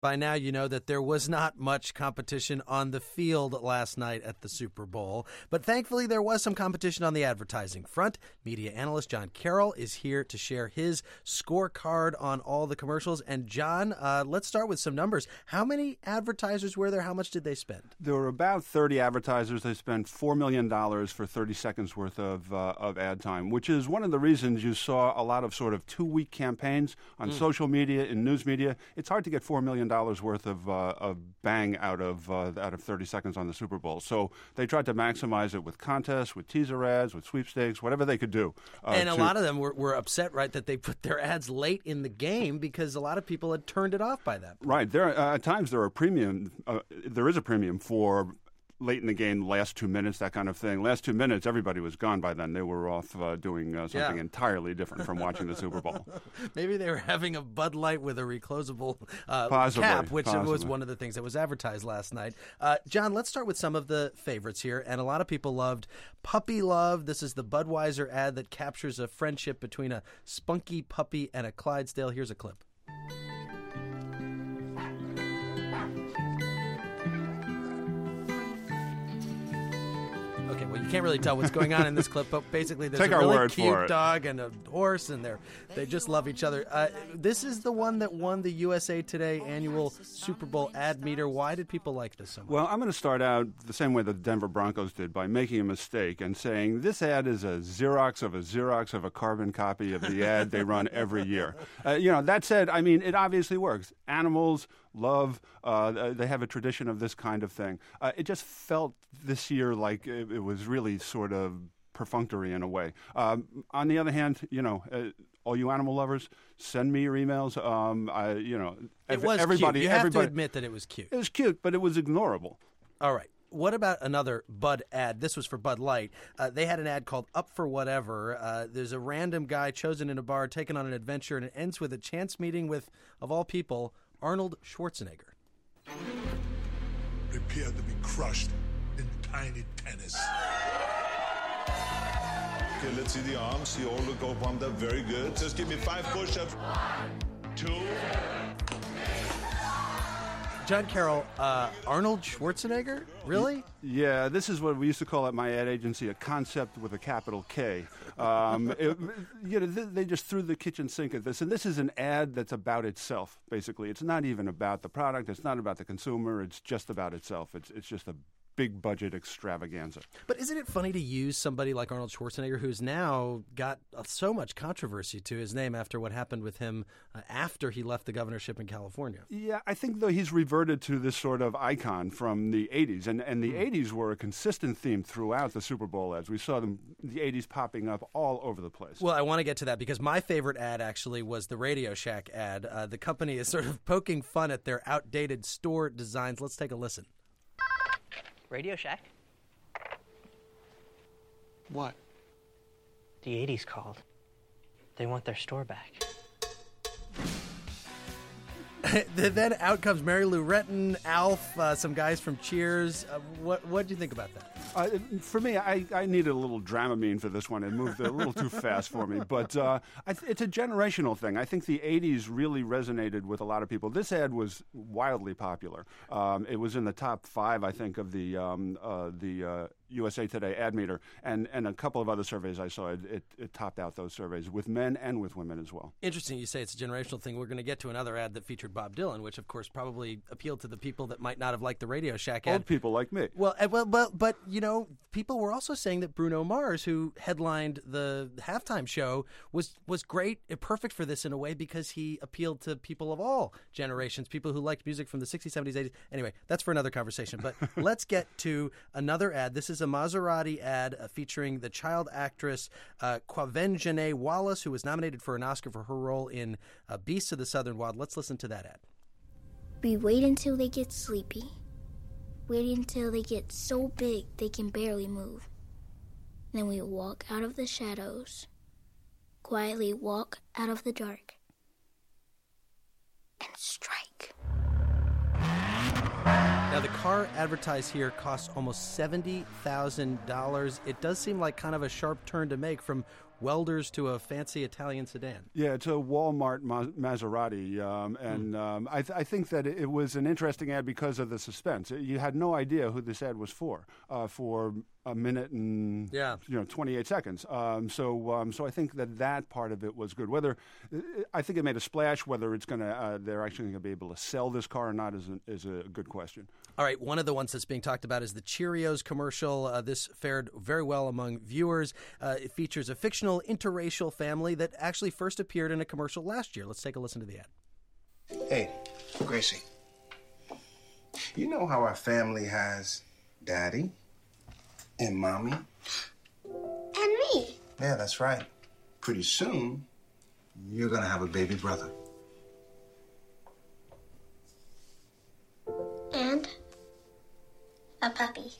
By now, you know that there was not much competition on the field last night at the Super Bowl, but thankfully there was some competition on the advertising front. Media analyst John Carroll is here to share his scorecard on all the commercials. And John, let's start with some numbers. How many advertisers were there? How much did they spend? There were about 30 advertisers. They spent $4 million for 30 seconds worth of ad time, which is one of the reasons you saw a lot of sort of 2-week campaigns on social media and news media. It's hard to get $4 million worth of bang out of 30 seconds on the Super Bowl. So they tried to maximize it with contests, with teaser ads, with sweepstakes, whatever they could do. And a lot of them were upset, right, that they put their ads late in the game because a lot of people had turned it off by that point. Right. At times there is a premium for late in the game, last 2 minutes, that kind of thing. Last 2 minutes, everybody was gone by then. They were off doing something entirely different from watching the Super Bowl. Maybe they were having a Bud Light with a reclosable cap, which was one of the things that was advertised last night. John, let's start with some of the favorites here. And a lot of people loved Puppy Love. This is the Budweiser ad that captures a friendship between a spunky puppy and a Clydesdale. Here's a clip. Okay, well, you can't really tell what's going on in this clip, but basically there's a really cute dog and a horse, and they just love each other. This is the one that won the USA Today annual Super Bowl ad meter. Why did people like this so much? Well, I'm going to start out the same way that the Denver Broncos did, by making a mistake and saying this ad is a Xerox of a carbon copy of the ad they run every year. That said, I mean, it obviously works. Animals love, they have a tradition of this kind of thing. It just felt this year like it was really sort of perfunctory in a way. On the other hand, all you animal lovers, send me your emails. It was cute. You have to admit that it was cute. It was cute, but it was ignorable. All right. What about another Bud ad? This was for Bud Light. They had an ad called Up for Whatever. There's a random guy chosen in a bar taken on an adventure, and it ends with a chance meeting with, of all people, Arnold Schwarzenegger. Prepare to be crushed in tiny tennis. Okay, let's see the arms. You all look all pumped up. Very good. Just give me 5 push-ups. 1, 2. John Carroll, Arnold Schwarzenegger? Really? Yeah, this is what we used to call at my ad agency a concept with a capital K. They just threw the kitchen sink at this. And this is an ad that's about itself, basically. It's not even about the product. It's not about the consumer. It's just about itself. It's just a big budget extravaganza. But isn't it funny to use somebody like Arnold Schwarzenegger, who's now got so much controversy to his name after what happened with him after he left the governorship in California? Yeah, I think, though, he's reverted to this sort of icon from the 80s. And the 80s were a consistent theme throughout the Super Bowl ads. We saw the 80s popping up all over the place. Well, I want to get to that because my favorite ad actually was the Radio Shack ad. The company is sort of poking fun at their outdated store designs. Let's take a listen. Radio Shack? What? The 80s called. They want their store back. Then out comes Mary Lou Retton, Alf, some guys from Cheers. What do you think about that? For me, I needed a little Dramamine for this one. It moved a little too fast for me. But it's a generational thing. I think the 80s really resonated with a lot of people. This ad was wildly popular. It was in the top 5, I think, of the USA Today ad meter. And a couple of other surveys I saw, it topped out those surveys with men and with women as well. Interesting you say it's a generational thing. We're going to get to another ad that featured Bob Dylan, which, of course, probably appealed to the people that might not have liked the Radio Shack ad. Old people like me. Well, but people were also saying that Bruno Mars, who headlined the halftime show, was great, perfect for this in a way because he appealed to people of all generations, people who liked music from the 60s, 70s, 80s. Anyway, that's for another conversation. But let's get to another ad. This is a Maserati ad featuring the child actress Quvenzhané Wallis, who was nominated for an Oscar for her role in Beasts of the Southern Wild. Let's listen to that ad. We wait until they get sleepy. Wait until they get so big they can barely move. Then we walk out of the shadows, quietly walk out of the dark, and strike. Now, the car advertised here costs almost $70,000. It does seem like kind of a sharp turn to make from welders to a fancy Italian sedan. Yeah, it's a Walmart Maserati, I think that it was an interesting ad because of the suspense. You had no idea who this ad was for a minute and 28 seconds. So I think that part of it was good. Whether I think it made a splash. Whether it's going to they're actually going to be able to sell this car or not is a good question. All right, one of the ones that's being talked about is the Cheerios commercial. This fared very well among viewers. It features a fictional interracial family that actually first appeared in a commercial last year. Let's take a listen to the ad. Hey, Gracie. You know how our family has Daddy and Mommy? And me. Yeah, that's right. Pretty soon, you're gonna have a baby brother. And a puppy.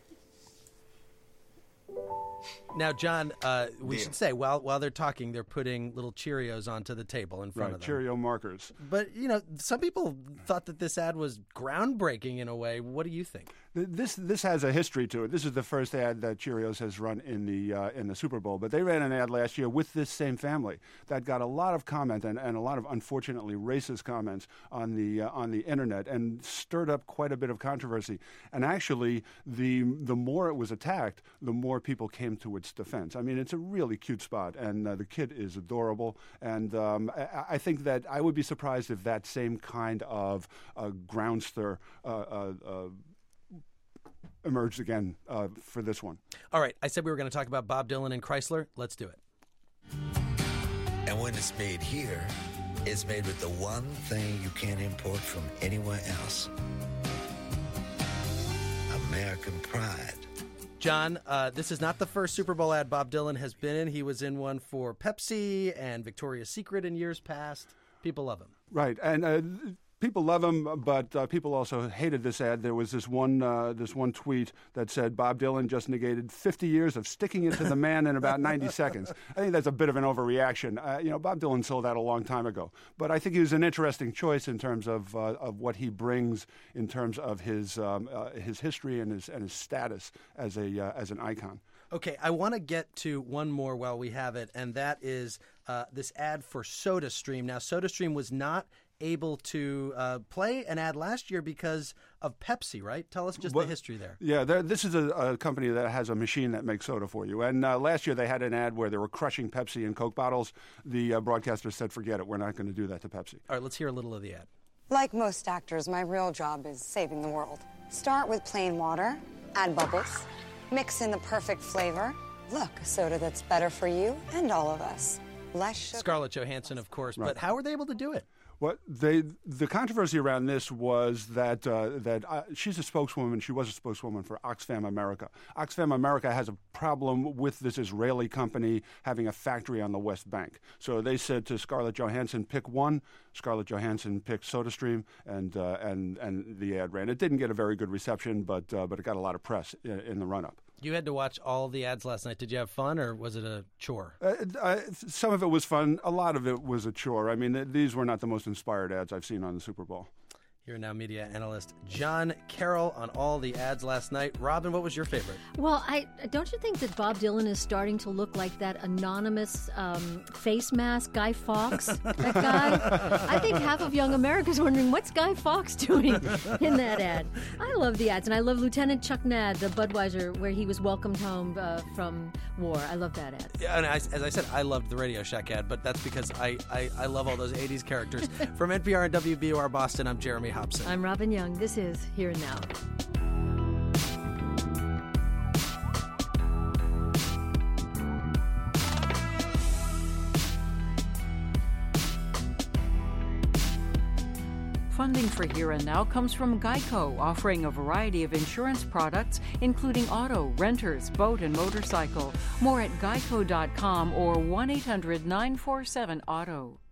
Now, John, we should say, while they're talking, they're putting little Cheerios onto the table in front of them. Cheerio markers. But, some people thought that this ad was groundbreaking in a way. What do you think? This has a history to it. This is the first ad that Cheerios has run in the Super Bowl. But they ran an ad last year with this same family that got a lot of comment and a lot of, unfortunately, racist comments on the internet and stirred up quite a bit of controversy. And actually, the more it was attacked, the more people came to its defense. I mean, it's a really cute spot, and the kid is adorable. And I think that I would be surprised if that same kind of groundster emerged again for this one. All right, I said we were going to talk about Bob Dylan and Chrysler. Let's do it. And when it's made here, it's made with the one thing you can't import from anywhere else. American pride. John, this is not the first Super Bowl ad Bob Dylan has been in. He was in one for Pepsi and Victoria's Secret in years past. People love him. Right, and people love him, but people also hated this ad. There was this one tweet that said Bob Dylan just negated 50 years of sticking it to the man in about 90 seconds. I think that's a bit of an overreaction. Bob Dylan sold out a long time ago, but I think he was an interesting choice in terms of what he brings in terms of his history and his status as an icon. Okay, I want to get to one more while we have it, and that is this ad for SodaStream. Now, SodaStream was not able to play an ad last year because of Pepsi, right? Tell us just the history there. Yeah, this is a company that has a machine that makes soda for you. And last year they had an ad where they were crushing Pepsi and Coke bottles. The broadcaster said, forget it, we're not going to do that to Pepsi. All right, let's hear a little of the ad. Like most actors, my real job is saving the world. Start with plain water, add bubbles, mix in the perfect flavor. Look, a soda that's better for you and all of us. Less sugar. Scarlett Johansson, of course, right. But how were they able to do it? The controversy around this was that she's a spokeswoman. She was a spokeswoman for Oxfam America. Oxfam America has a problem with this Israeli company having a factory on the West Bank. So they said to Scarlett Johansson, pick one. Scarlett Johansson picked SodaStream, and the ad ran. It didn't get a very good reception, but it got a lot of press in the run-up. You had to watch all the ads last night. Did you have fun, or was it a chore? Some of it was fun. A lot of it was a chore. I mean, these were not the most inspired ads I've seen on the Super Bowl. Here now, media analyst John Carroll on all the ads last night. Robin, what was your favorite? Well, don't you think that Bob Dylan is starting to look like that anonymous face mask Guy Fawkes? That guy? I think half of young America is wondering, what's Guy Fawkes doing in that ad? I love the ads, and I love Lieutenant Chuck Nadd, the Budweiser, where he was welcomed home from war. I love that ad. Yeah, and as I said, I loved the Radio Shack ad, but that's because I love all those 80s characters. From NPR and WBUR Boston, I'm Jeremy Hobson. I'm Robin Young. This is Here and Now. Funding for Here and Now comes from Geico, offering a variety of insurance products, including auto, renters, boat, and motorcycle. More at geico.com or 1-800-947-AUTO.